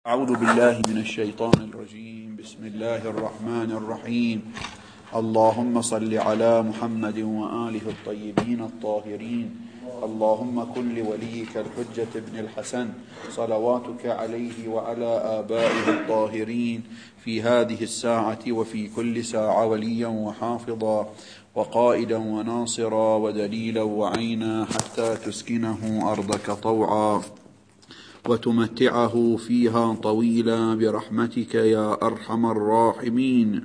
أعوذ بالله من الشيطان الرجيم. بسم الله الرحمن الرحيم. اللهم صل على محمد وآله الطيبين الطاهرين. اللهم كن لوليك الحجة ابن الحسن صلواتك عليه وعلى آبائه الطاهرين في هذه الساعة وفي كل ساعة وليا وحافظا وقائدا وناصرا ودليلا وعينا حتى تسكنه أرضك طوعا وتمتعه فيها طويلا برحمتك يا أرحم الراحمين.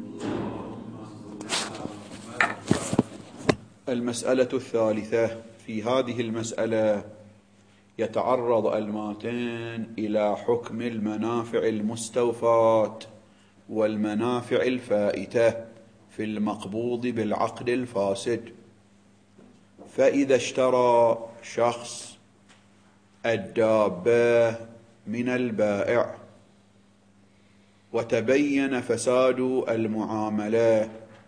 المسألة الثالثة. في هذه المسألة يتعرض الماتين إلى حكم المنافع المستوفاة والمنافع الفائتة في المقبوض بالعقد الفاسد. فإذا اشترى شخص الدابة من البائع وتبين فساد المعاملة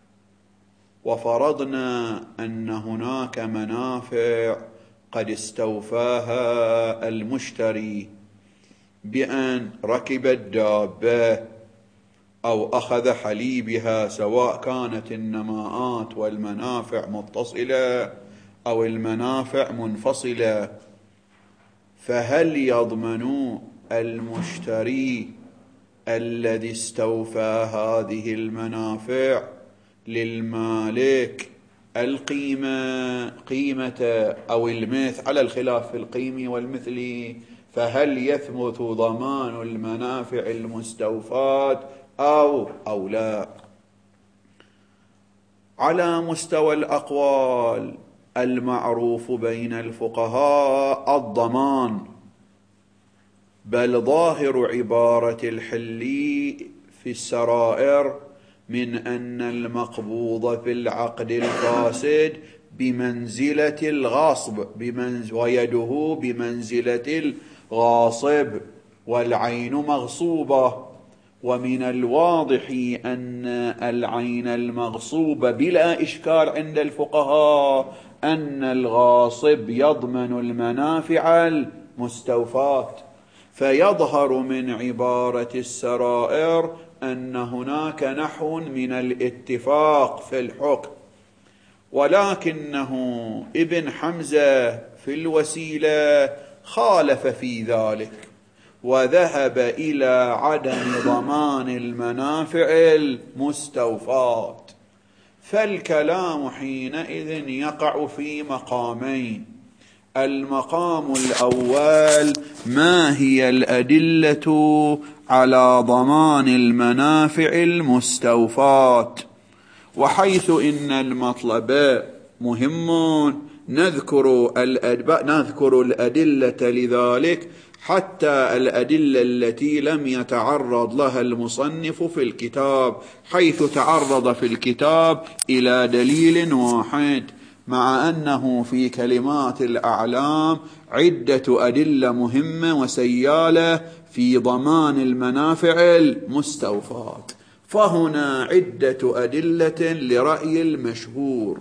وفرضنا أن هناك منافع قد استوفاها المشتري بأن ركب الدابة أو أخذ حليبها، سواء كانت النماءات والمنافع متصلة أو المنافع منفصلة، فهل يضمن المشتري الذي استوفى هذه المنافع للمالك قيمة أو المثل على الخلاف في القيم والمثل؟ فهل يثبت ضمان المنافع المستوفاة أو لا؟ على مستوى الأقوال المعروف بين الفقهاء الضمان، بل ظاهر عبارة الحل في السرائر من أن المقبوض في العقد الفاسد بمنزلة الغاصب ويده بمنزلة الغاصب والعين مغصوبة. ومن الواضح أن العين المغصوبة بلا إشكال عند الفقهاء أن الغاصب يضمن المنافع المستوفاة، فيظهر من عبارة السرائر أن هناك نحو من الاتفاق في الحكم، ولكنه ابن حمزة في الوسيلة خالف في ذلك وذهب إلى عدم ضمان المنافع المستوفاة. فالكلام حينئذ يقع في مقامين. المقام الأول: ما هي الأدلة على ضمان المنافع المستوفاة؟ وحيث إن المطلب مهم نذكر الأدلة لذلك، حتى الأدلة التي لم يتعرض لها المصنف في الكتاب، حيث تعرض في الكتاب إلى دليل واحد، مع أنه في كلمات الأعلام عدة أدلة مهمة وسيالة في ضمان المنافع المستوفاة. فهنا عدة أدلة لرأي المشهور.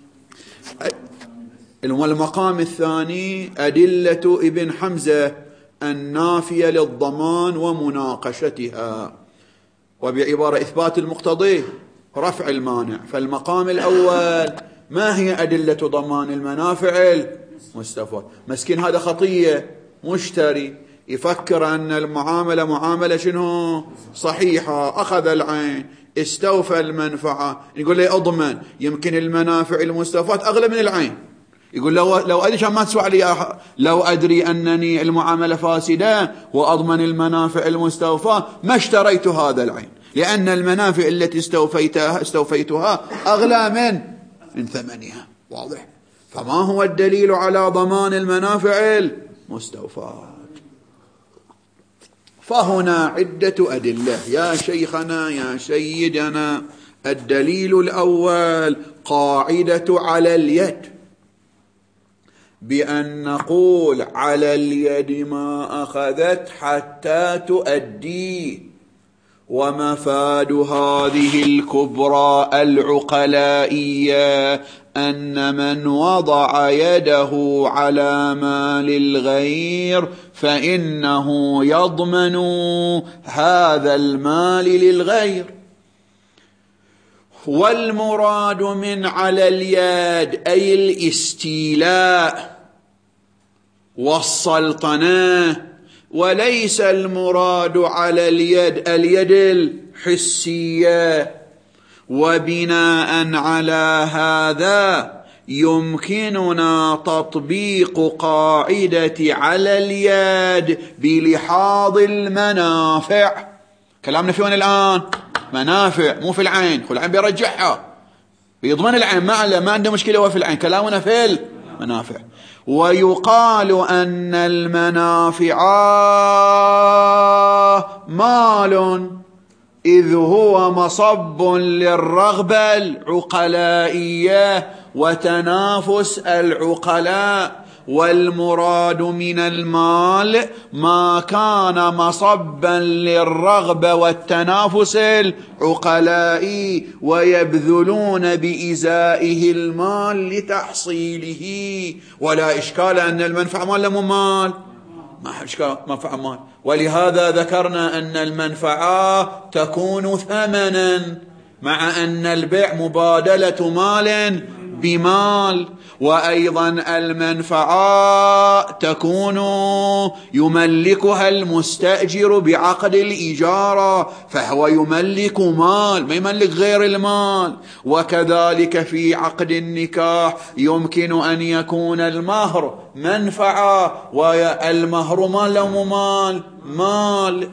والمقام الثاني أدلة ابن حمزة النافية للضمان ومناقشتها، وبعبارة إثبات المقتضي رفع المانع. فالمقام الأول: ما هي أدلة ضمان المنافع المستوفاة؟ مسكين هذا خطية، مشتري يفكر أن المعاملة معاملة شنو صحيحة، أخذ العين استوفى المنفعة، يقول لي أضمن، يمكن المنافع المستوفاة أغلى من العين. يقول لو أدري ما تسوى لي، لو أدري أنني المعاملة فاسدة وأضمن المنافع المستوفاة ما اشتريت هذا العين، لأن المنافع التي استوفيتها أغلى من ثمنها. واضح؟ فما هو الدليل على ضمان المنافع المستوفاة؟ فهنا عدة أدلة يا شيخنا يا سيدنا. الدليل الأول: قاعدة على اليد، بأن نقول على اليد ما أخذت حتى تؤدي، ومفاد هذه الكبرى العقلائية أن من وضع يده على مال الغير فإنه يضمن هذا المال للغير. والمراد من على اليد أي الاستيلاء والسلطنة، وليس المراد على اليد الحسية. وبناء على هذا يمكننا تطبيق قاعدة على اليد بلحاظ المنافع. كلامنا في وين الآن؟ منافع، مو في العين. العين بيرجعها، بيضمن العين، ما عنده مشكلة هو في العين. كلامنا في المنافع. ويقال أن المنافع مال إذ هو مصب للرغبة العقلائية وتنافس العقلاء. والمراد من المال ما كان مصبا للرغبة والتنافس العقلائي ويبذلون بإزائه المال لتحصيله. ولا إشكال أن المنفعة مال لم مال، ما إشكال منفعة مال. ولهذا ذكرنا أن المنفعة تكون ثمنا، مع أن البيع مبادلة مال بمال. وأيضا المنفعة تكون يملكها المستأجر بعقد الإجارة، فهو يملك مال، ما يملك غير المال. وكذلك في عقد النكاح يمكن أن يكون المهر منفعة والمهر مال.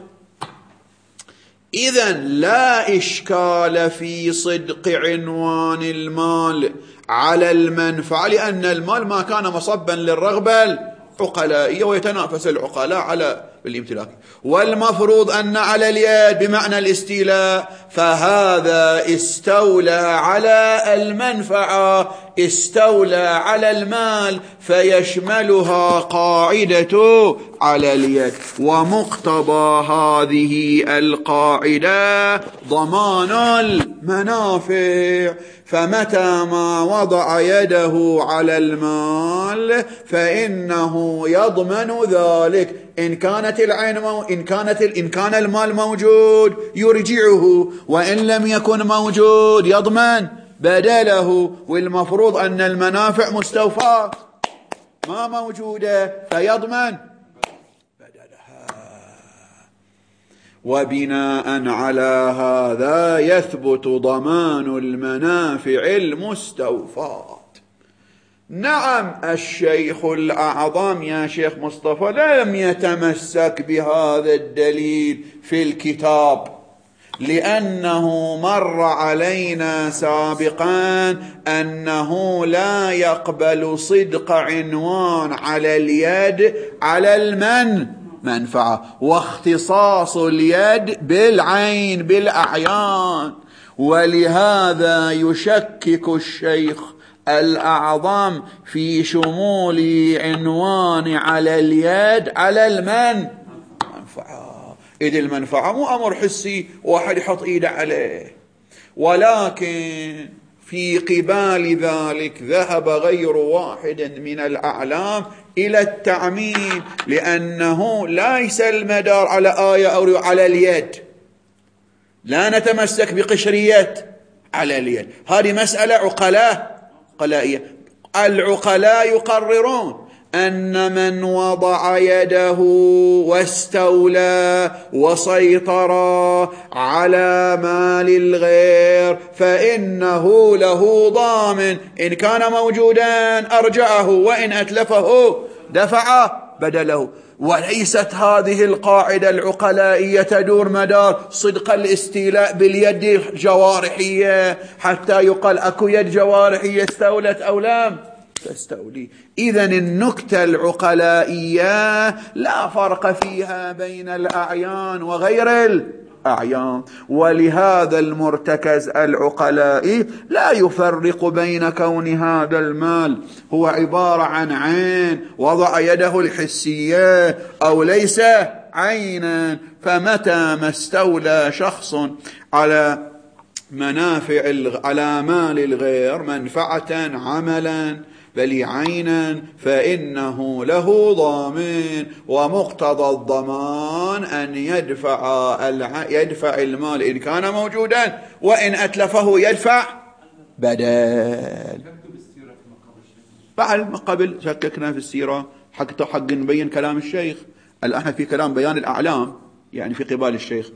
إذن لا إشكال في صدق عنوان المال على المنفعة، لأن المال ما كان مصبا للرغبة العقلائية ويتنافس العقلاء على الامتلاك. والمفروض أن على اليد بمعنى الاستيلاء، فهذا استولى على المنفعة، استولى على المال، فيشملها قاعدة على اليد. ومقتضى هذه القاعدة ضمان المنافع. فمتى ما وضع يده على المال فإنه يضمن ذلك. إن كان المال موجود يرجعه، وإن لم يكن موجود يضمن بدله. والمفروض أن المنافع مستوفاة ما موجودة فيضمن بدلها. وبناء على هذا يثبت ضمان المنافع المستوفاة. نعم، الشيخ الأعظم يا شيخ مصطفى لم يتمسك بهذا الدليل في الكتاب، لأنه مر علينا سابقا أنه لا يقبل صدق عنوان على اليد على المنفعة، واختصاص اليد بالعين بالأعيان. ولهذا يشكك الشيخ الأعظم في شمول عنوان على اليد على المنفعة، إذ المنفعة مو أمر حسي واحد يحط إيده عليه. ولكن في قبال ذلك ذهب غير واحد من الأعلام إلى التعميم، لأنه ليس المدار على آية أو على اليد. لا نتمسك بقشرية على اليد، هذه مسألة عقلائية. العقلاء يقررون أن من وضع يده واستولى وسيطر على مال الغير فإنه له ضامن. إن كان موجودا أرجعه، وإن أتلفه دفع بدله. وليست هذه القاعدة العقلائية تدور مدار صدق الاستيلاء باليد الجوارحية حتى يقال أكو يد جوارحية استولت أو لم تستولي. إذن النكتة العقلائية لا فرق فيها بين الأعيان وغير الأعيان. ولهذا المرتكز العقلائي لا يفرق بين كون هذا المال هو عبارة عن عين وضع يده الحسية أو ليس عينا. فمتى ما استولى شخص على على مال الغير منفعة عملا بل عينا فإنه له ضامن، ومقتضى الضمان أن يدفع المال إن كان موجودا، وإن أتلفه يدفع بدل. بعد قبل شككنا في السيرة حق نبين كلام الشيخ. الآن في كلام بيان الأعلام يعني في قبال الشيخ.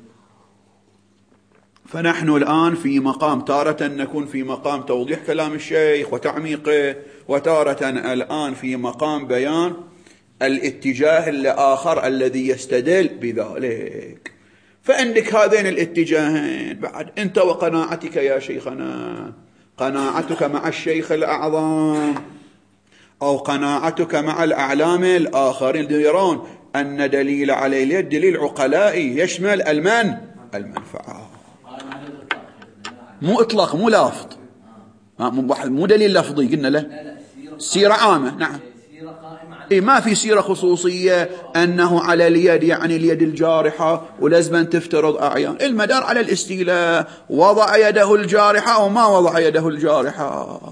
فنحن الآن في مقام، تارة نكون في مقام توضيح كلام الشيخ وتعميقه، وتارة الآن في مقام بيان الاتجاه الآخر الذي يستدل بذلك. فعندك هذين الاتجاهين بعد أنت وقناعتك يا شيخنا، قناعتك مع الشيخ الأعظم أو قناعتك مع الأعلام الآخرين يرون أن دليل على اليد دليل عقلائي يشمل المنفعة، مو إطلاق مو لافظ، مو دليل لفظي. قلنا له سيرة عامة. نعم ما في سيرة خصوصية أنه على اليد يعني اليد الجارحة ولازم تفترض أعيان. المدار على الاستيلاء، وضع يده الجارحة أو ما وضع يده الجارحة.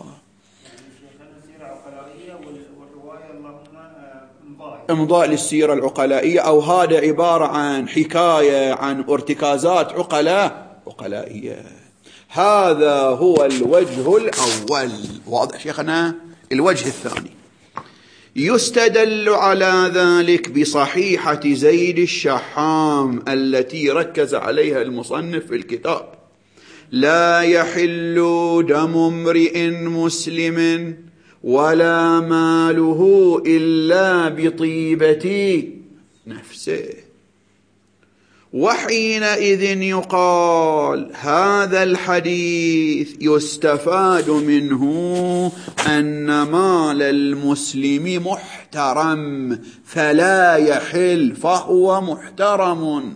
امضاء للسيرة العقلائية، أو هذا عبارة عن حكاية عن ارتكازات عقلائية. هذا هو الوجه الأول. واضح شيخنا؟ الوجه الثاني يستدل على ذلك بصحيحة زيد الشحام التي ركز عليها المصنف في الكتاب: لا يحل دم امرئ مسلم ولا ماله إلا بطيبة نفسه. وحينئذ يقال هذا الحديث يستفاد منه أن مال المسلم محترم فلا يحل، فهو محترم.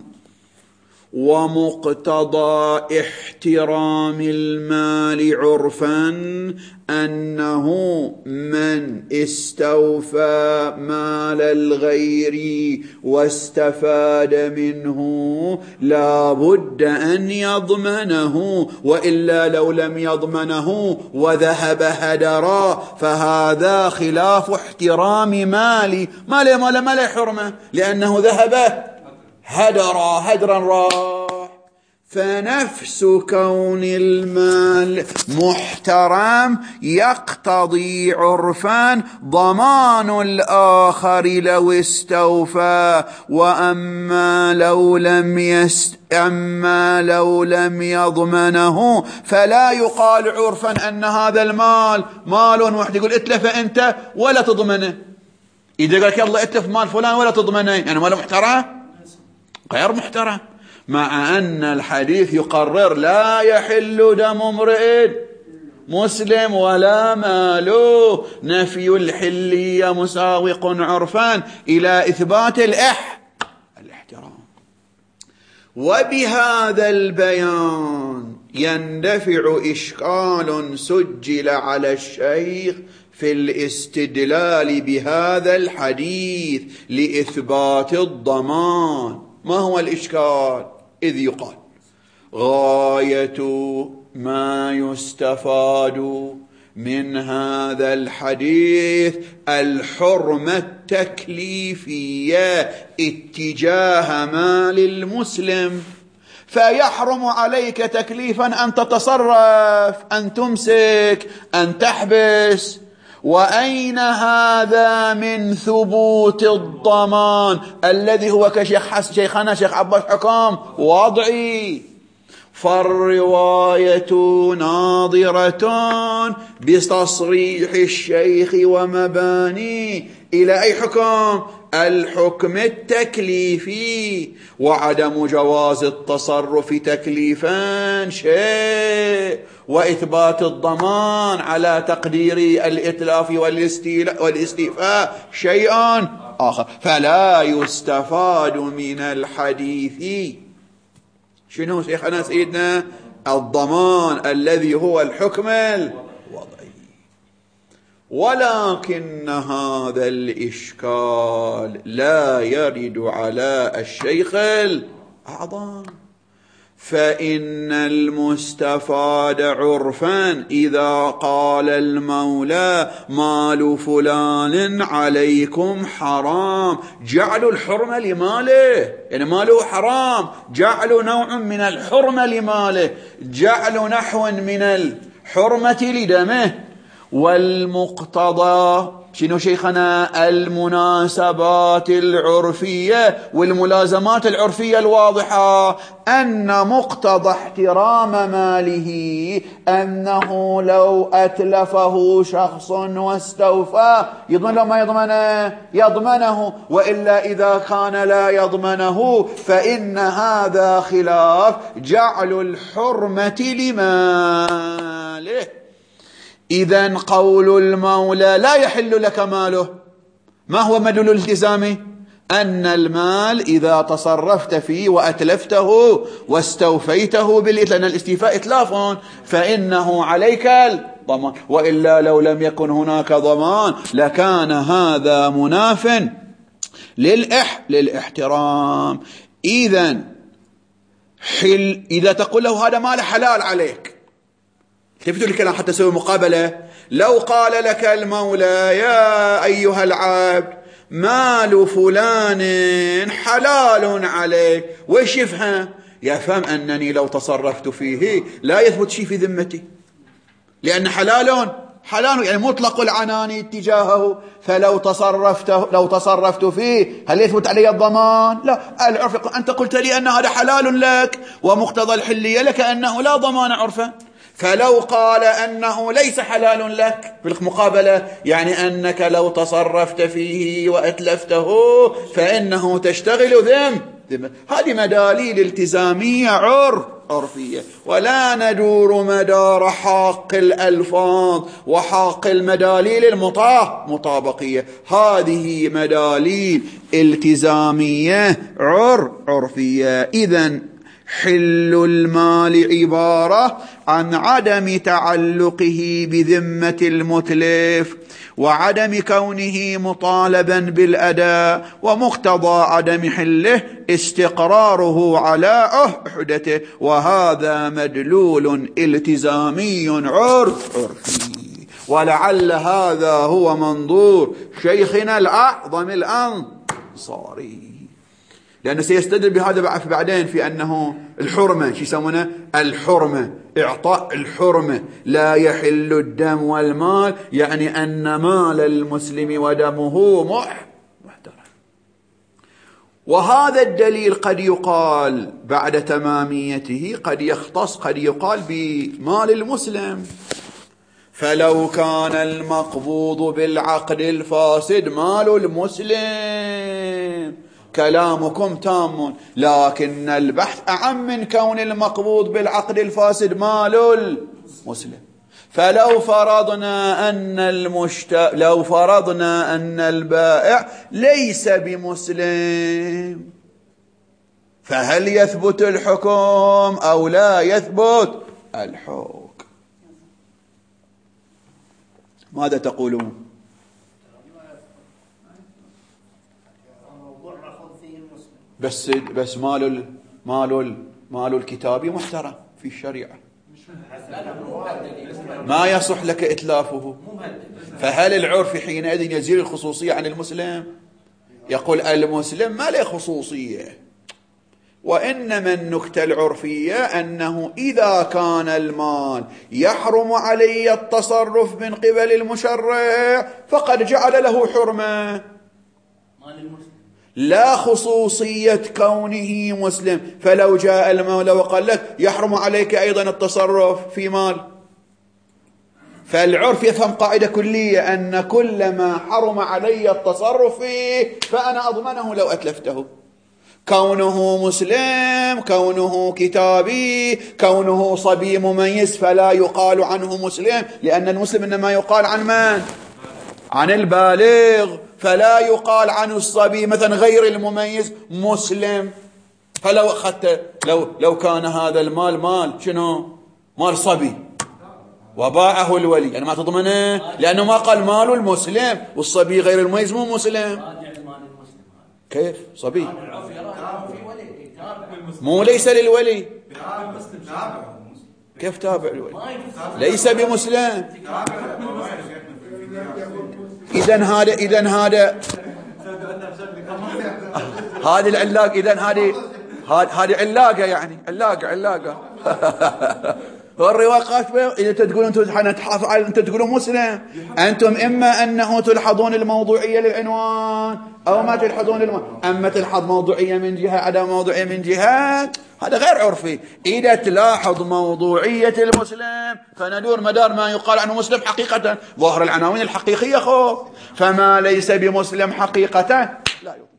ومقتضى احترام المال عرفا أنه من استوفى مال الغير واستفاد منه لا بد أن يضمنه، وإلا لو لم يضمنه وذهب هدرا فهذا خلاف احترام مال حرمة، لأنه ذهب هدرا راح. فنفس كون المال محترم يقتضي عرفا ضمان الآخر لو استوفى. وأما لو لم يضمنه فلا يقال عرفا أن هذا المال مال واحد يقول اتلف أنت ولا تضمنه. إذا قال لك يلا اتلف مال فلان ولا تضمنه يعني ماله محترم؟ غير محترم. مع أن الحديث يقرر لا يحل دم امرئ مسلم ولا ماله. نفي الحلية مساوق عرفان إلى إثبات الاحترام. وبهذا البيان يندفع إشكال سجل على الشيخ في الاستدلال بهذا الحديث لإثبات الضمان. ما هو الإشكال؟ إذ يقال غاية ما يستفاد من هذا الحديث الحرمة التكليفية اتجاه مال المسلم، فيحرم عليك تكليفا أن تتصرف، أن تمسك، أن تحبس. وأين هذا من ثبوت الضمان الذي هو كشيخنا شيخ عباس حكام وضعي؟ فالرواية ناظرة بتصريح الشيخ ومبانيه إلى أي حكم؟ الحكم التكليفي، وعدم جواز التصرف تكليفا شيء، وإثبات الضمان على تقدير الإتلاف والاستيفاء شيء آخر. فلا يستفاد من الحديث شنو شيخنا سيدنا؟ الضمان الذي هو الحكم الوضعي. ولكن هذا الإشكال لا يرد على الشيخ الأعظم، فإن المستفاد عرفا إذا قال المولى مال فلان عليكم حرام، جعل الحرمة لماله، يعني ماله حرام، جعل نوع من الحرمة لماله، جعل نحو من الحرمة لدمه. والمقتضى شنو شيخنا؟ المناسبات العرفية والملازمات العرفية الواضحة، أن مقتضى احترام ماله أنه لو أتلفه شخص واستوفى يضمن له ما يضمنه؟ يضمنه، وإلا إذا كان لا يضمنه فإن هذا خلاف جعل الحرمة لماله. إذن قول المولى لا يحل لك ماله، ما هو مدلول الالتزام؟ أن المال إذا تصرفت فيه وأتلفته واستوفيته لأن الاستيفاء إتلاف فإنه عليك الضمان، وإلا لو لم يكن هناك ضمان لكان هذا مناف للاحترام. إذن إذا تقول له هذا مال حلال عليك، التفتوا الكلام حتى سوي مقابلة. لو قال لك المولى يا أيها العبد مال فلان حلال عليك، وش يفهم؟ يفهم أنني لو تصرفت فيه لا يثبت شيء في ذمتي، لأن حلال يعني مطلق العنان اتجاهه، فلو تصرفت فيه هل يثبت علي الضمان؟ لا. العرف أنت قلت لي أن هذا حلال لك ومقتضى الحلية لك أنه لا ضمان عرفا، فلو قال أنه ليس حلال لك في المقابلة يعني أنك لو تصرفت فيه وأتلفته فإنه تشتغل ذم. هذه مداليل التزامية عرفية، ولا ندور مدار حاق الألفاظ وحاق المداليل المطابقية، هذه مداليل التزامية عرفية. إذن حل المال عبارة عن عدم تعلقه بذمة المتلف وعدم كونه مطالبا بالأداء، ومقتضى عدم حله استقراره على عهدته، وهذا مدلول التزامي عرفي. ولعل هذا هو منظور شيخنا الأعظم الأنصاري، لأنه سيستدل بهذا بعدين في أنه الحرمة شو يسمونه؟ الحرمة، إعطاء الحرمة، لا يحل الدم والمال، يعني أن مال المسلم ودمه محترم. وهذا الدليل قد يقال بعد تماميته، قد يختص، قد يقال بمال المسلم. فلو كان المقبوض بالعقد الفاسد مال المسلم كلامكم تام، لكن البحث أعم من كون المقبوض بالعقد الفاسد مال المسلم. فلو فرضنا أن البائع ليس بمسلم، فهل يثبت الحكم أو لا يثبت الحكم؟ ماذا تقولون؟ بس مال الكتابي محترم في الشريعة، ما يصح لك إتلافه. فهل العرف حينئذ يزيل الخصوصية عن المسلم؟ يقول المسلم ما له خصوصية، وإنما النكتة العرفية أنه إذا كان المال يحرم علي التصرف من قبل المشرع فقد جعل له حرمة، لا خصوصية كونه مسلم. فلو جاء المولى وقال لك يحرم عليك أيضا التصرف في مال، فالعرف يفهم قاعدة كلية أن كل ما حرم علي التصرف فيه فأنا أضمنه لو أتلفته، كونه مسلم، كونه كتابي، كونه صبي مميز فلا يقال عنه مسلم، لأن المسلم إنما يقال عن من؟ عن البالغ، فلا يقال عنه الصبي مثلا غير المميز مسلم. فلو أخذت لو كان هذا المال مال شنو؟ مال صبي، وباعه الولي يعني ما تضمنه، لأنه ما قال مال المسلم، والصبي غير المميز مو مسلم. كيف صبي؟ مو ليس للولي. كيف تابع الولي؟ ليس بمسلم. إذن هذا هذه العلاقة، إذن هذه علاقة، يعني علاقة والرواقات. إذا تقولون أنتم تقولون مسلم، أنتم إما أنه تلحظون الموضوعية للعنوان أو ما تلحظون أما تلحظ موضوعية من جهة عدم موضوعية من جهة، هذا غير عرفي. إذا تلاحظ موضوعية المسلم فندور مدار ما يقال عنه مسلم حقيقة، ظهر العناوين الحقيقية فما ليس بمسلم حقيقة لا يضمن.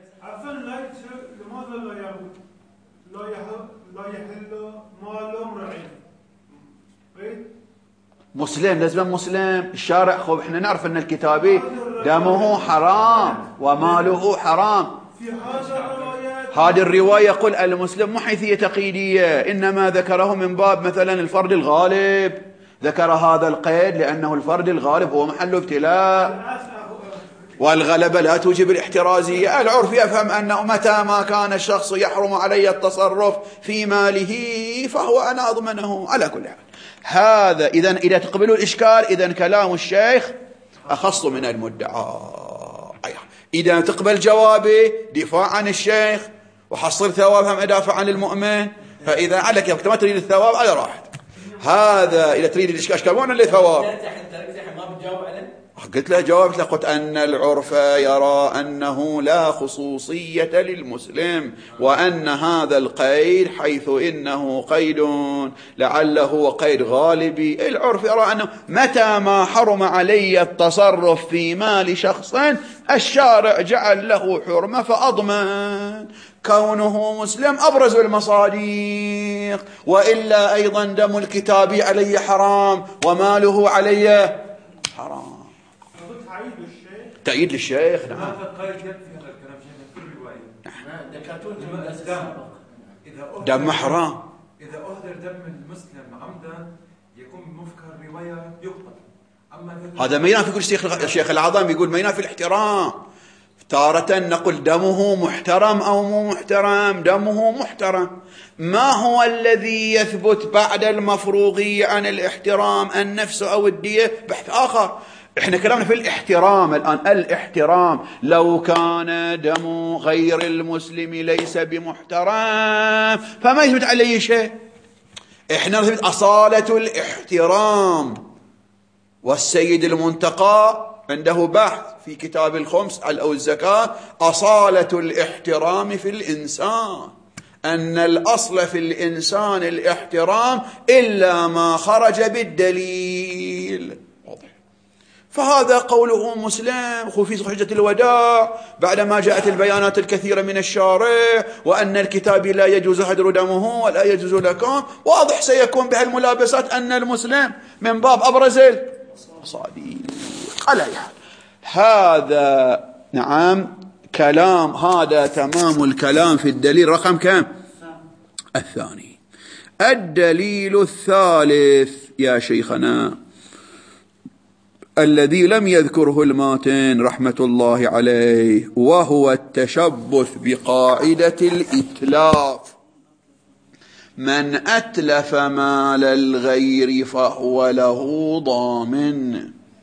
مسلم لازم مسلم. الشارع احنا نعرف ان الكتابي دمه حرام وماله حرام. هذه الرواية يقول المسلم مو حيثية تقييدية، إنما ذكره من باب مثلا الفرد الغالب، ذكر هذا القيد لأنه الفرد الغالب هو محل ابتلاء، والغلبة لا توجب الاحترازية. العرف يفهم أنه متى ما كان الشخص يحرم علي التصرف في ماله فهو أنا أضمنه على كل حال. هذا إذا تقبلوا الإشكال، إذا كلام الشيخ أخص من المدعى. إذا تقبل جوابي دفاع عن الشيخ وحصل ثواب هم أدافع عن المؤمن، فإذا عليك ما تريد الثواب على راحتك. هذا إذا تريد الإشكال كمان اللي ثواب. قلت له جوابت له، قلت أن العرف يرى أنه لا خصوصية للمسلم، وأن هذا القيد حيث إنه قيد لعله قيد غالبي، العرف يرى أنه متى ما حرم علي التصرف في مال شخص الشارع جعل له حرمة فأضمن. كونه مسلم أبرز المصادق، وإلا أيضا دم الكتاب علي حرام وماله علي حرام. تأييد للشيخ. نعم. هذا قيد يكفي هذا الكلام شيخ في الرواية. دم حرام. إذا أهدر دم المسلم عمدا يكون مفكر رواية يقبل. هذا ما ينافي الشيخ العظام يقول ما ينافي الاحترام. تارة نقول دمه محترم أو مو محترم، دمه محترم. ما هو الذي يثبت بعد المفروغية عن الاحترام، النفس أو الدية؟ بحث آخر. احنا كلامنا في الاحترام الآن. الاحترام لو كان دم غير المسلم ليس بمحترم فما يثبت عليه شيء. احنا نثبت أصالة الاحترام، والسيد المنتقى عنده بحث في كتاب الخمس أو الزكاة، أصالة الاحترام في الإنسان، أن الأصل في الإنسان الاحترام إلا ما خرج بالدليل. فهذا قوله مسلم في حجة الوداع بعدما جاءت البيانات الكثيرة من الشارع، وأن الكتاب لا يجوز هدر دمه ولا يجوز لكم، واضح سيكون بها الملابسات أن المسلم من باب أبرز الصادق. على هذا نعم كلام، هذا تمام الكلام في الدليل رقم كم؟ الثاني. الدليل الثالث يا شيخنا الذي لم يذكره الماتن رحمة الله عليه، وهو التشبث بقاعدة الإتلاف. من أتلف مال الغير فهو له ضامن.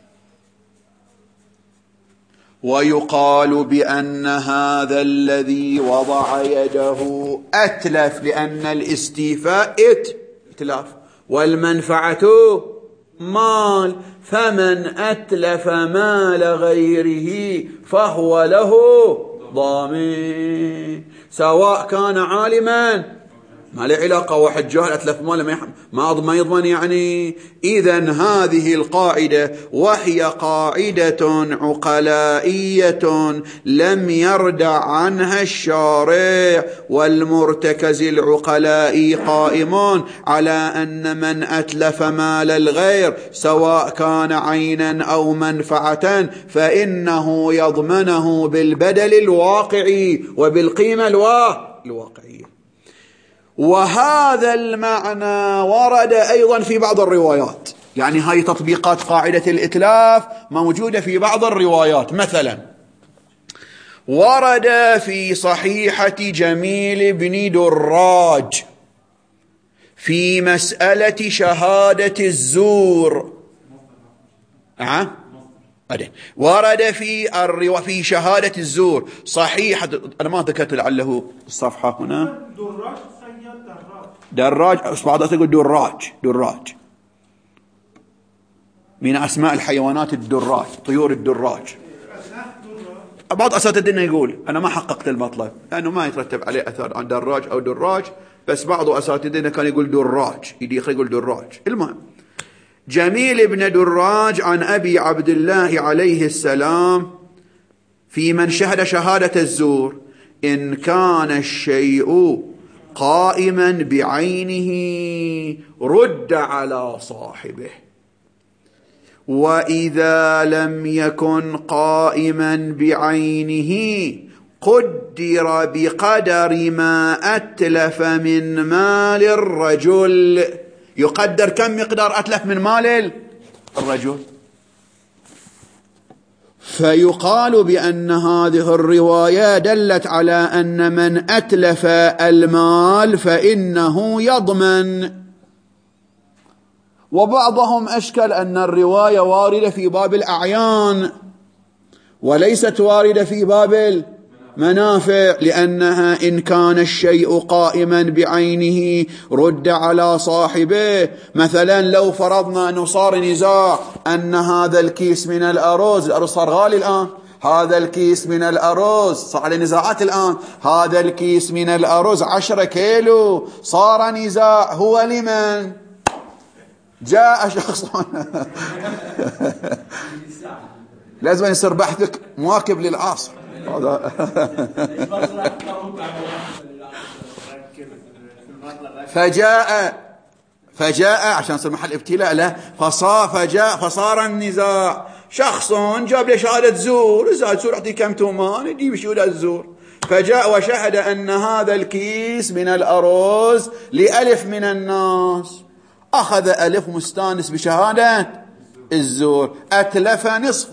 ويقال بأن هذا الذي وضع يده أتلف، لأن الاستيفاء إتلاف والمنفعة مال، فمن أتلف مال غيره فهو له ضامن، سواء كان عالما ما له علاقة، واحد جاهل أتلف ماله ما يضمن يعني. إذن هذه القاعدة وهي قاعدة عقلائية لم يردع عنها الشارع، والمرتكز العقلائي قائم على أن من أتلف مال الغير سواء كان عينا أو منفعة فإنه يضمنه بالبدل الواقعي وبالقيمة الواقعية. وهذا المعنى ورد أيضا في بعض الروايات. يعني هاي تطبيقات قاعدة الإتلاف موجودة في بعض الروايات. مثلا ورد في صحيحة جميل بن دراج في مسألة شهادة الزور. ورد في شهادة الزور صحيحة. أنا ما ذكرت لعله الصفحة هنا. دراج بعض تقول دراج من أسماء الحيوانات الدراج، طيور الدراج. بعض أساتذتنا يقول، أنا ما حققت المطلب لأنه ما يترتب عليه أثر عن دراج أو دراج، بس بعض أساتذتنا كان يقول دراج، يقول دراج. المهم جميل بن دراج عن أبي عبد الله عليه السلام في من شهد شهادة الزور: إن كان الشيء قائما بعينه رد على صاحبه، وإذا لم يكن قائما بعينه قدر بقدر ما أتلف من مال الرجل. يقدر كم مقدار أتلف من مال الرجل. فيقال بأن هذه الرواية دلت على أن من أتلف المال فإنه يضمن. وبعضهم أشكل أن الرواية واردة في باب الأعيان وليست واردة في باب المنافع، لأنها إن كان الشيء قائما بعينه رد على صاحبه. مثلا لو فرضنا أنه صار نزاع أن هذا الكيس من الأرز صار غالي الآن، هذا الكيس من الأرز صار على نزاعات الآن، هذا الكيس من الأرز 10 كيلو، صار نزاع. هو لمن؟ جاء شخص لازم يصير بحثك مواكب للعصر. فجاء عشان يصير محل ابتلاء له، فصار النزاع. شخص جاب له شهادة زور، يعطي كم تومان يجيب شهادة الزور، فجاء وشهد أن هذا الكيس من الأرز ل1000 من الناس، أخذ 1000 مستانس بشهادة الزور، أتلف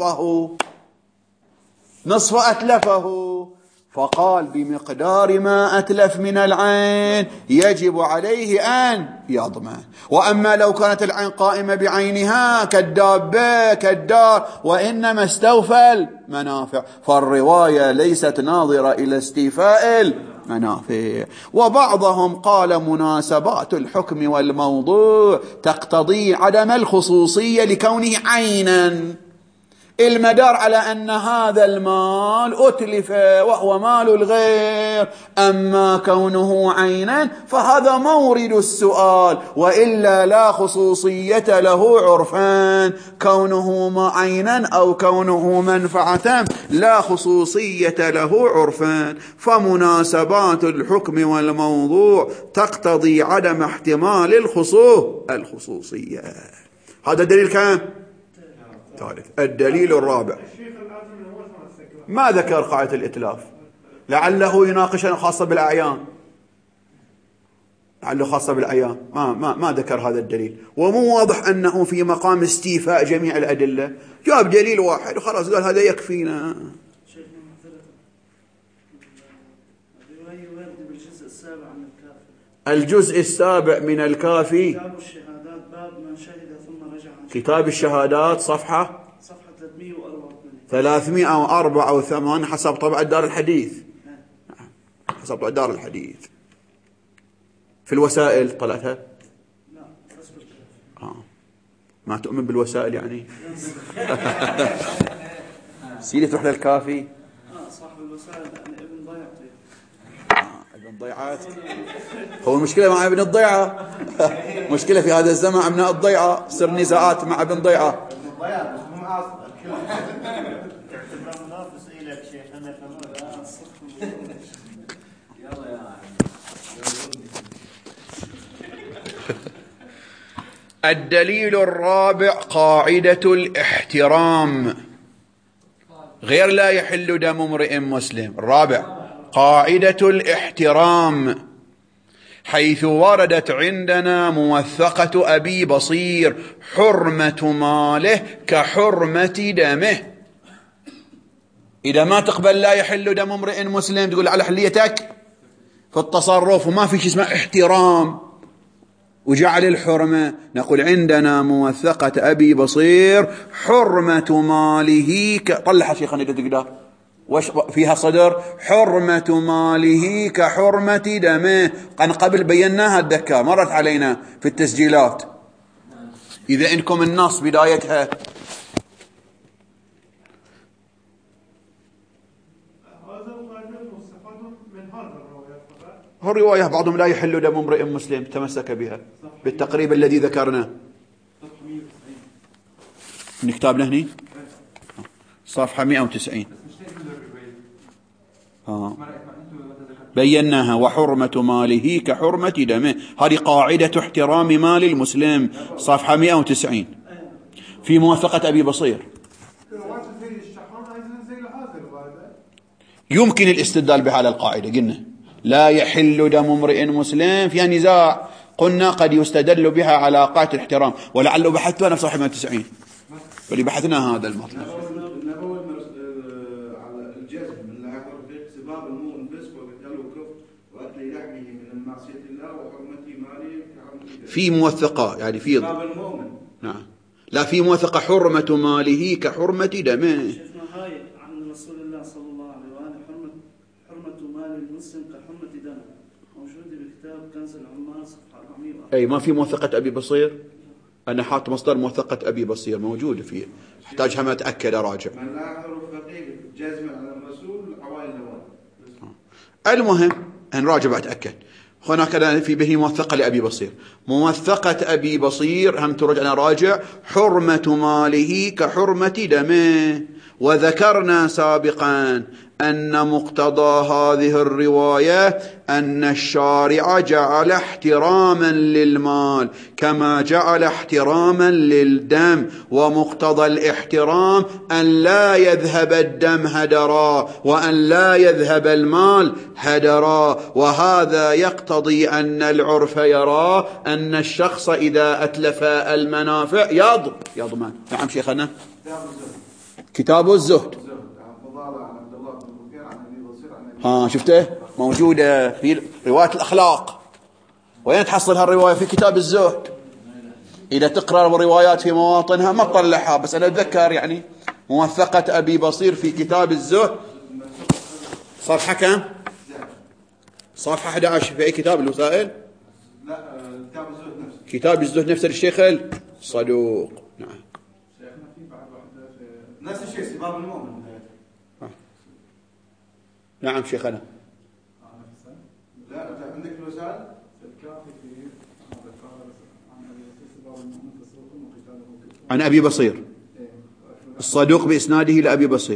نصف أتلفه، فقال بمقدار ما أتلف من العين يجب عليه أن يضمن. وأما لو كانت العين قائمة بعينها كالدابة كالدار وإنما استوفى المنافع، فالرواية ليست ناظرة إلى استيفاء المنافع. وبعضهم قال مناسبات الحكم والموضوع تقتضي عدم الخصوصية لكونه عينا، المدار على أن هذا المال أتلف وهو مال الغير. أما كونه عينا فهذا مورد السؤال، وإلا لا خصوصية له عرفان. كونه عينا أو كونه منفعة لا خصوصية له عرفان. فمناسبات الحكم والموضوع تقتضي عدم احتمال الخصوصية. هذا دليل كم؟ الدليل الرابع ما ذكر قاعدة الإتلاف، لعله يناقشها خاصة بالأعيان، ما ذكر هذا الدليل، ومو واضح أنه في مقام استيفاء جميع الأدلة. جاب دليل واحد وخلاص قال هذا يكفينا. الجزء السابع من الكافي، كتاب الشهادات، صفحة 384 حسب طبعة دار الحديث. في الوسائل طلعتها؟ ما تؤمن بالوسائل يعني؟ سيدي تروح للكافي. صاحب الوسائل ابن ضيعتي. ابن ضيعات هو المشكلة مع ابن الضيعة. مشكلة في هذا الزمن أبناء الضيعة، صار نزاعات مع ابن ضيعة. الدليل الرابع قاعدة الاحترام، غير لا يحل دم امرئ مسلم. الرابع قاعدة الاحترام، حيث وردت عندنا موثقة أبي بصير حرمة ماله كحرمة دمه. إذا ما تقبل لا يحل دم امرئ مسلم، تقول على حليتك في التصرف وما في شيء اسمه احترام وجعل الحرمة، نقول عندنا موثقة أبي بصير حرمة ماله طلعها شيخنا إذا تقدر وش فيها صدر، حرمة ماله كحرمة دمه. قبل بيناها، الذكاء مرت علينا في التسجيلات. إذا إنكم النص بدايتها هو الرواية بعضهم لا يحل دم امرئ مسلم تمسك بها بالتقريب الذي ذكرناه. نكتاب لهني صفحة 190 بيناها. وحرمة ماله كحرمة دمه، هذه قاعدة احترام مال المسلم، صفحة 190 في موثقة أبي بصير. يمكن الاستدلال بهذه القاعدة. قلنا لا يحل دم امرئ مسلم، فيها نزاع، قلنا قد يستدل بها على قاعدة الاحترام، ولعله بحثتها أنا في صفحة 190 واللي بحثنا هذا المطلب. في موثقة يعني في نعم، لا في موثقة حرمة ماله كحرمة دمه. شفنا هاي عن رسول الله صلى الله عليه وآله حرمة مال المسلم كحرمة دمه، موجودة بكتاب كنز العمال صفحة 400. أي ما في موثقة أبي بصير، أنا حاط مصدر موثقة أبي بصير موجودة فيه، أحتاجها ما أتأكد أراجع. من لا يعرف فقيه جازما على الرسول عوائل نوال. المهم نراجع أتأكد. هناك في به موثقة لأبي بصير، موثقة أبي بصير هم ترجع راجع حرمة ماله كحرمة دمه. وذكرنا سابقا أن مقتضى هذه الرواية أن الشارع جعل احتراما للمال كما جعل احتراما للدم، ومقتضى الاحترام أن لا يذهب الدم هدرا وأن لا يذهب المال هدرا. وهذا يقتضي أن العرف يرى أن الشخص إذا أتلف المنافع يضمن. نعم شيخنا. كتاب الزهد شفته موجودة في رواية الأخلاق. وين تحصل هالرواية؟ في كتاب الزهد. إذا تقرأ الروايات في مواطنها ما تطلعها، بس أنا أتذكر يعني موثقة أبي بصير في كتاب الزهد صفحة كم؟ صفحة 11 في أي كتاب الوسائل؟ لا كتاب الزهد نفسه. كتاب الزهد نفسه الشيخ الصدوق. نعم شيخنا في بعد واحدة نفس الشيء سباب المؤمن. نعم شيخنا. لا عندك الوسائل عن أبي بصير الصدوق بإسناده لأبي بصير.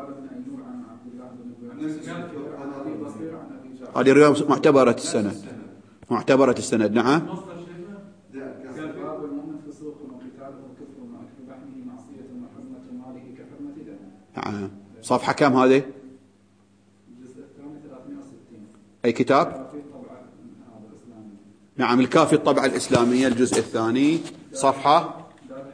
هذه الرواية معتبرة السند. نعم نعم. صفحة كم هذه؟ أي كتاب؟ نعم الكافي الطبعة الإسلامية الجزء الثاني صفحة.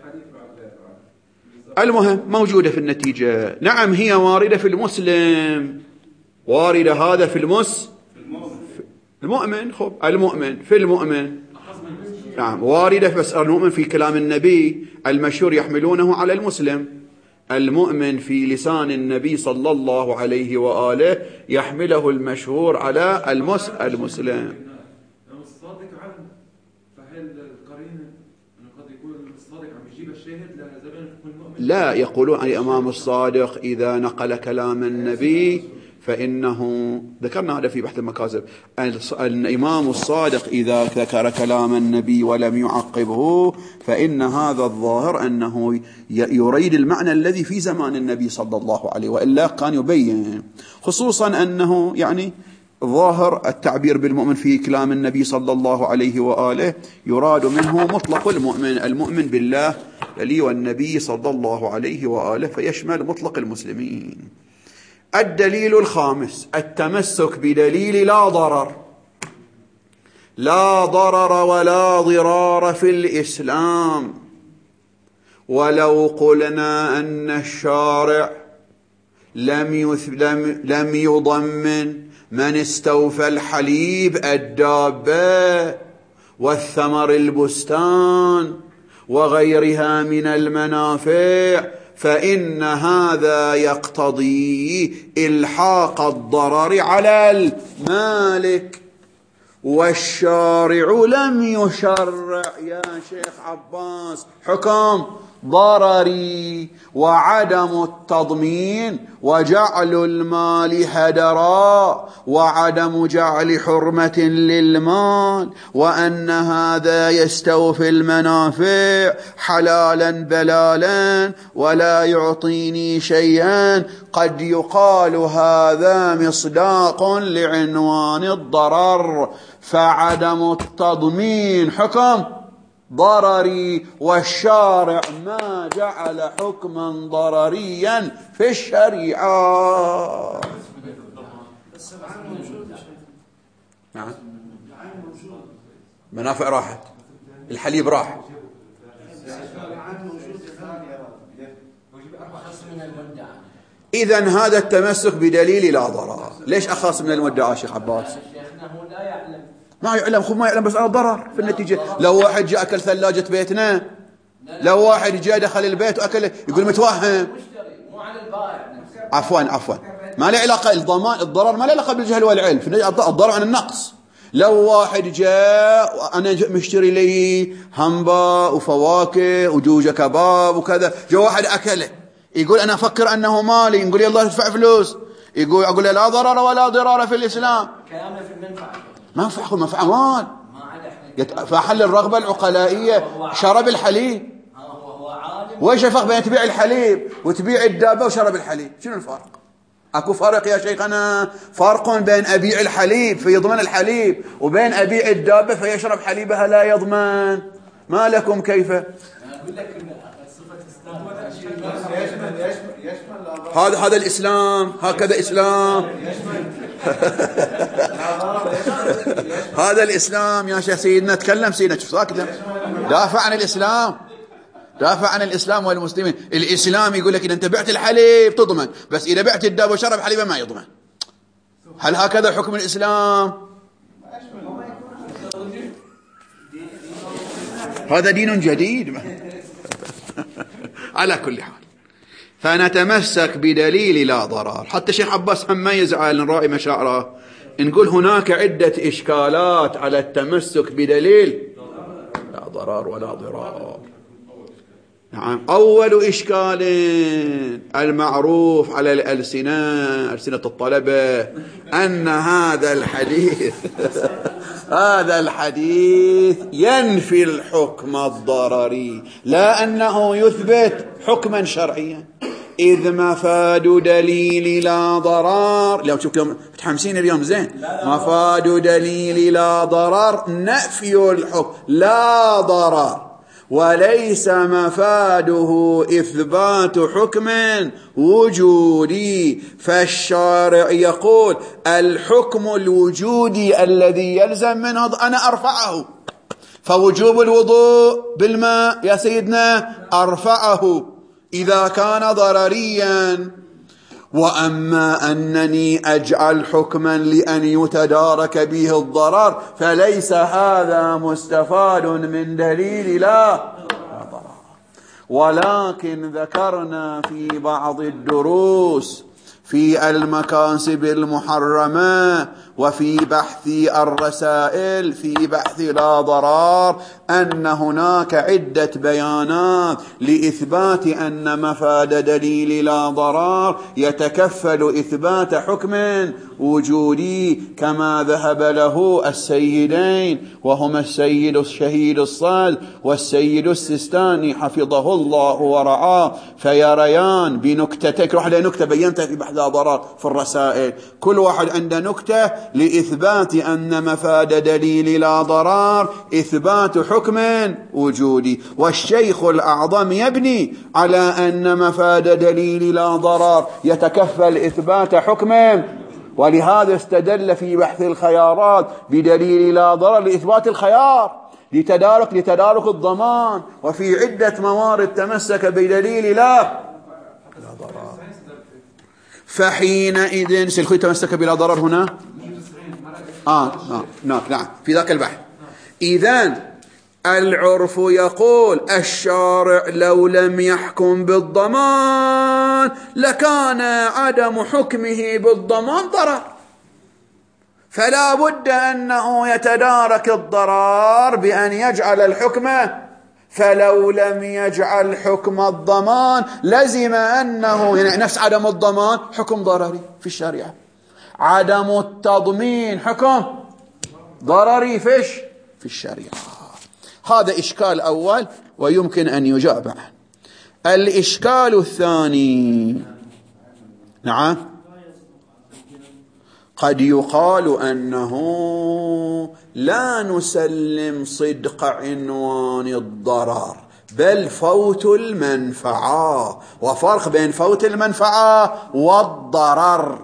المهم موجودة في النتيجة. نعم هي واردة في المسلم، واردة هذا في المؤمن. خب المؤمن في المؤمن نعم واردة، بس المؤمن في كلام النبي المشهور يحملونه على المسلم. المؤمن في لسان النبي صلى الله عليه وآله يحمله المشهور على المسلم. الصادق عنه، فهل القرينة أنه قد يكون الصادق عم يجيب الشاهد لزمن يكون مؤمن؟ لا، يقولون الإمام الصادق إذا نقل كلام النبي فإنه، ذكرنا هذا في بحث المكاذب، الإمام الصادق إذا ذكر كلام النبي ولم يعقبه فإن هذا الظاهر أنه يريد المعنى الذي في زمان النبي صلى الله عليه، وإلا كان يبين، خصوصا أنه يعني ظاهر التعبير بالمؤمن في كلام النبي صلى الله عليه وآله يراد منه مطلق المؤمن بالله لي والنبي صلى الله عليه وآله، فيشمل مطلق المسلمين. الدليل الخامس التمسك بدليل لا ضرر. لا ضرر ولا ضرار في الإسلام. ولو قلنا أن الشارع لم يضمن من استوفى الحليب الدابة والثمر البستان وغيرها من المنافع، فإن هذا يقتضي إلحاق الضرر على المالك. والشارع لم يشرع يا شيخ عباس حكم ضرري وعدم التضمين وجعل المال هدرا وعدم جعل حرمة للمال، وأن هذا يستوفي المنافع حلالا بلالا ولا يعطيني شيئا. قد يقال هذا مصداق لعنوان الضرر، فعدم التضمين حكم ضرري، والشارع ما جعل حكما ضرريا في الشريعة. نعم، منافع راحت، الحليب راح. إذن هذا التمسك بدليل لا ضرر. ليش أخص من المدعى شيخ عباس؟ ما يعلم، خو ما يعلم، بس أنا ضرر في النتيجة. لو واحد جاء أكل ثلاجة بيتنا، لو واحد جاء دخل البيت وأكل، يقول متوهم. عفوا ما له علاقة الضمان، الضرر ما له علاقة بالجهل والعلم، الضرر عن النقص. لو واحد جاء أنا مشتري لي همبا وفواكه وجوجة كباب وكذا، جاء واحد أكله، يقول أنا أفكر أنه مالي، نقول يلا ادفع فلوس، أقول لا ضرر ولا ضرار في الإسلام. كلامنا في المنفعة، منفعة مال، فحل الرغبة العقلائية. شرب الحليب، وإيش الفرق بين تبيع الحليب وتبيع الدابة وشرب الحليب؟ شنو الفرق؟ أكو فرق يا شيخنا؟ فرق بين أبيع الحليب فيضمن الحليب وبين أبيع الدابة فيشرب حليبها لا يضمن. ما لكم كيف؟ هذا الإسلام، هكذا إسلام. هذا الإسلام يا شيخ. سيدنا تكلم، سيدنا شوف ساكت، دافع عن الإسلام، دافع عن الإسلام والمسلمين. الإسلام يقول لك إذا أنت بعت الحليب تضمن، بس إذا بعت الدابة وشرب حليبه ما يضمن. هل هكذا حكم الإسلام؟ هذا دين جديد. على كل حال، فنتمسك بدليل لا ضرر. حتى شيخ عباس هم ما يزعل نراعي مشاعره، نقول هناك عدة إشكالات على التمسك بدليل لا ضرر ولا ضرار. نعم، أول إشكال المعروف على الألسنة، ألسنة الطلبة، أن هذا الحديث ينفي الحكم الضرري، لا أنه يثبت حكما شرعيا. إذ مفاد دليل لا ضرر، لو شوف يوم متحمسين اليوم زين، مفاد دليل لا ضرر نفي الحكم لا ضرر، وليس مفاده إثبات حكم وجودي. فالشارع يقول الحكم الوجودي الذي يلزم منه أنا أرفعه، فوجوب الوضوء بالماء يا سيدنا أرفعه إذا كان ضرريا. وأما أنني أجعل حكما لأن يتدارك به الضرر فليس هذا مستفاد من دليل لا ضرر. ولكن ذكرنا في بعض الدروس في المكاسب المحرمة وفي بحث الرسائل في بحث لا ضرار أن هناك عدة بيانات لإثبات أن مفاد دليل لا ضرار يتكفل إثبات حكم وجودي، كما ذهب له السيدين وهما السيد الشهيد الصاد والسيد السيستاني حفظه الله ورعاه، فيريان بنكتتك. روح لنكتة بينتها في بحث لا ضرار في الرسائل، كل واحد عنده نكتة لإثبات أن مفاد دليل لا ضرار إثبات حكم وجودي. والشيخ الأعظم يبني على أن مفاد دليل لا ضرار يتكفل إثبات حكم ولهذا استدل في بحث الخيارات بدليل لا ضرر لإثبات الخيار لتدارك الضمان، وفي عدة موارد تمسك بدليل لا ضرر. فحينئذ سلخي تمسك بلا ضرر هنا نعم في ذاك البحث. إذن العرف يقول الشارع لو لم يحكم بالضمان لكان عدم حكمه بالضمان ضرر، فلا بد أنه يتدارك الضرر بأن يجعل الحكم، فلو لم يجعل حكم الضمان لزم أنه يعني نفس عدم الضمان حكم ضرري في الشريعة، عدم التضمين حكم ضرري في الشريعة. هذا إشكال أول ويمكن أن يجاب عنه. الإشكال الثاني، نعم، قد يقال أنه لا نسلم صدق عنوان الضرر بل فوت المنفعة، وفرق بين فوت المنفعة والضرر.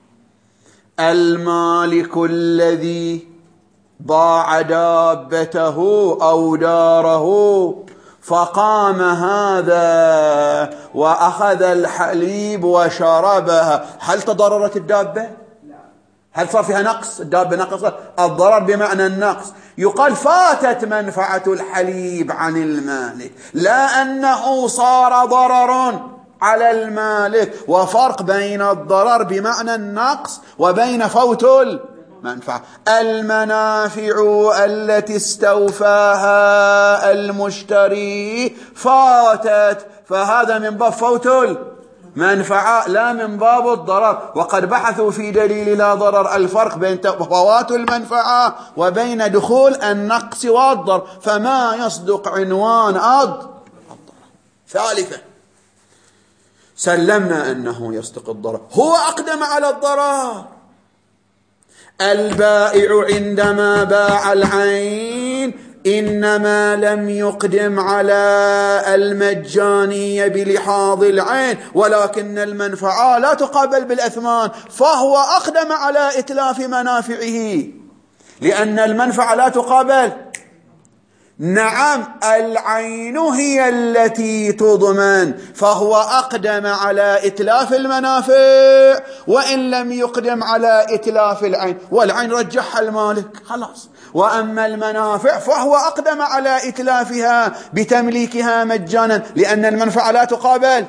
المالك الذي باع دابته أو داره فقام هذا وأخذ الحليب وشربها، هل تضررت الدابة؟ هل صار فيها نقص؟ الدابة نقصت، الضرر بمعنى النقص. يقال فاتت منفعة الحليب عن المالك، لا أنه صار ضرر على المالك. وفرق بين الضرر بمعنى النقص وبين فوت المنفعة. المنافع التي استوفاها المشتري فاتت، فهذا من باب فوت المنفعة لا من باب الضرر. وقد بحثوا في دليل لا ضرر الفرق بين فوات المنفعة وبين دخول النقص والضرر، فما يصدق عنوان الضرر. ثالثا سلمنا أنه يصدق الضرر، هو أقدم على الضرر. البائع عندما باع العين إنما لم يقدم على المجانية بلحاظ العين، ولكن المنفعة لا تقابل بالأثمان، فهو أقدم على إتلاف منافعه لأن المنفعة لا تقابل. نعم، العين هي التي تضمن، فهو أقدم على إتلاف المنافع وإن لم يقدم على إتلاف العين، والعين رجحها المالك خلاص. وأما المنافع فهو أقدم على إتلافها بتمليكها مجانا لأن المنفعة لا تقابل.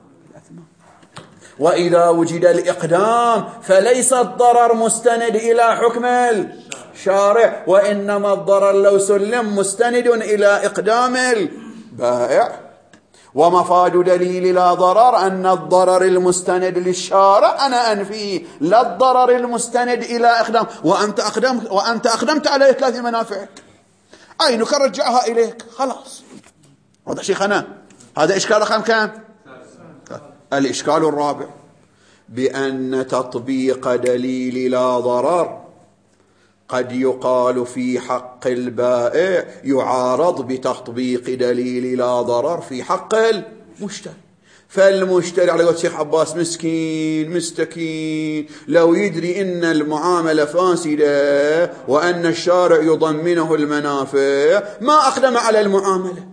وإذا وجد الإقدام فليس الضرر مستند إلى حكم الشارع، وإنما الضرر لو سلم مستند إلى إقدام البائع. ومفاد دليل لا ضرر أن الضرر المستند للشارع أنا أنفيه، لا الضرر المستند إلى إقدام. وأنت أقدمت على إتلاف منافعك، عينك رجعها إليك خلاص. هذا شيخنا، هذا إشكال رقم كم؟ الإشكال الرابع بأن تطبيق دليل لا ضرر قد يقال في حق البائع يعارض بتطبيق دليل لا ضرر في حق المشتري. فالمشتري على قول الشيخ عباس مسكين مستكين، لو يدري إن المعاملة فاسدة وأن الشارع يضمنه المنافع ما أقدم على المعاملة،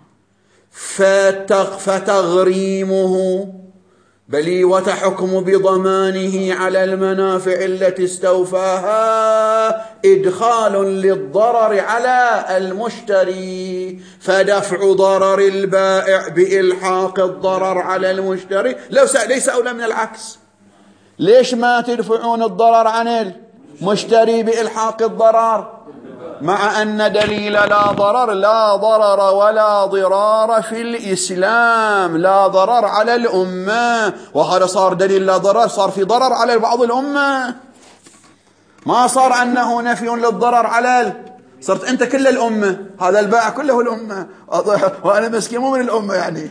فتغريمه بل وتحكم بضمانه على المنافع التي استوفاها إدخال للضرر على المشتري، فدفع ضرر البائع بإلحاق الضرر على المشتري ليس أولى من العكس. ليش ما تدفعون الضرر عن المشتري بإلحاق الضرر، مع أن دليل لا ضرر لا ضرر ولا ضرار في الإسلام، لا ضرر على الأمة، وهذا صار دليل لا ضرر، صار في ضرر على بعض الأمة، ما صار أنه نفي للضرر على صرت أنت كل الأمة، هذا البائع كله الأمة وأنا مسكين مو من الأمة يعني.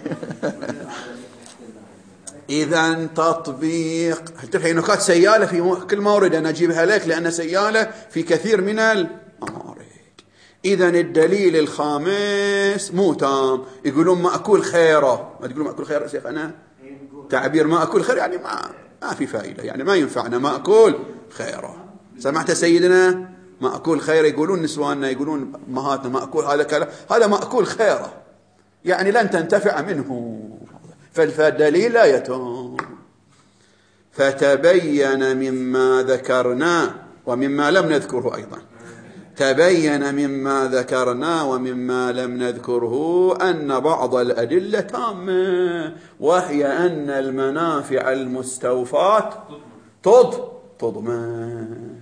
إذن تطبيق في نكات سيالة في كل مورد أنا أجيبها لك لأن سيالة في كثير من الموارد. إذن الدليل الخامس مو تام، يقولون مأكول خيره، ما تقولون مأكول خير يا شيخ، أنا تعبير مأكول خير يعني ما في فائدة، يعني ما ينفعنا مأكول خيره. سمعت سيدنا؟ مأكول خيره، يقولون نسواننا، يقولون أمهاتنا مأكول هذا كلام، هذا مأكول خيره، يعني لن تنتفع منه، فالدليل لا يتم. فتبين مما ذكرنا ومما لم نذكره أيضا، تبين مما ذكرنا ومما لم نذكره أن بعض الأدلة تامة، وهي أن المنافع المستوفاة تضمن.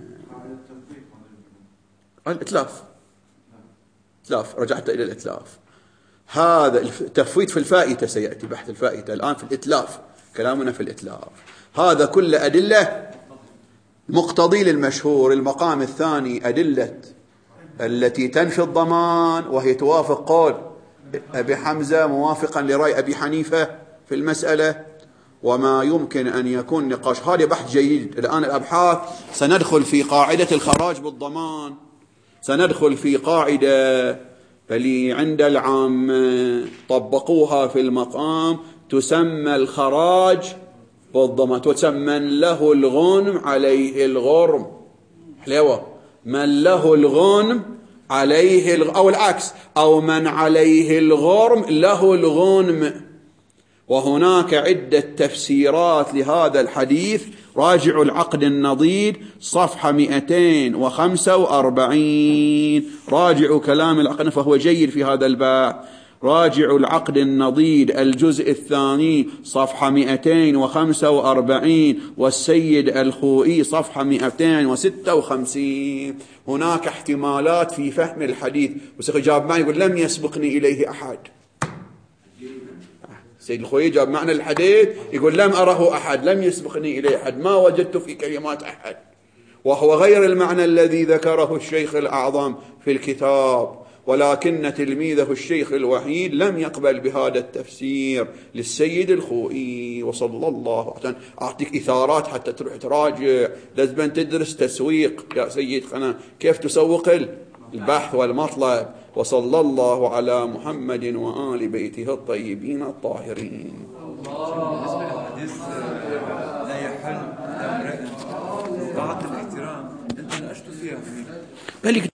الإتلاف، رجعت إلى الإتلاف. هذا التفويت في الفائتة، سيأتي بحث الفائتة الآن في الإتلاف، كلامنا في الإتلاف. هذا كل أدلة مقتضي للمشهور. المقام الثاني أدلة التي تنفي الضمان، وهي توافق قول أبي حمزة موافقا لرأي أبي حنيفة في المسألة، وما يمكن أن يكون نقاش. هذا بحث جيد. الآن الأبحاث سندخل في قاعدة الخراج بالضمان، سندخل في قاعدة فلي عند العام طبقوها في المقام، تسمى الخراج بالضمان، تسمى له الغنم عليه الغرم، حلوة، من له الغنم عليه أو العكس، أو من عليه الغرم له الغنم. وهناك عدة تفسيرات لهذا الحديث. راجعوا العقد النضيد صفحة 245، راجعوا كلام العقد فهو جيد في هذا الباب. راجعوا العقد النضيد الجزء الثاني صفحة 245، والسيد الخوئي صفحة 256. هناك احتمالات في فهم الحديث. وسيخ جاب معي يقول لم يسبقني إليه أحد. سيد الخوئي جاب معنى الحديث يقول لم أره أحد، لم يسبقني إليه أحد، ما وجدت في كلمات أحد، وهو غير المعنى الذي ذكره الشيخ الأعظم في الكتاب. ولكن تلميذه الشيخ الوحيد لم يقبل بهذا التفسير للسيد الخوئي. وصلى الله عليه. أعطيك إثارات حتى تروح تراجع، لازم تدرس تسويق يا سيد، كيف تسوق البحث والمطلب. وصلى الله على محمد وآل بيته الطيبين الطاهرين. بالنسبة للحديث لا يحل قاعة الاحترام، أنت ناقشت فيها